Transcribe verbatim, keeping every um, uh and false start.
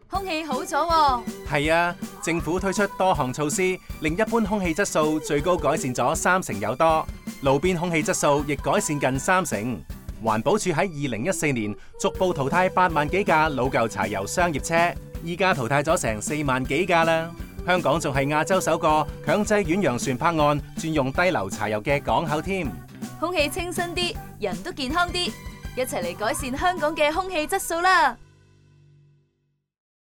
空氣好咗喎。 係啊，政府推出多項措施，令一般空氣質素最高改善咗三成有多，路邊空氣質素亦改善近三成。環保署喺二零一四年逐步淘汰八萬幾架老舊柴油商業車，依家淘汰咗成四萬幾架啦。香港仲係亞洲首個強制遠洋船泊岸轉用低硫柴油嘅港口添。 空氣清新啲，人都健康啲，一齊嚟改善香港嘅空氣質素啦！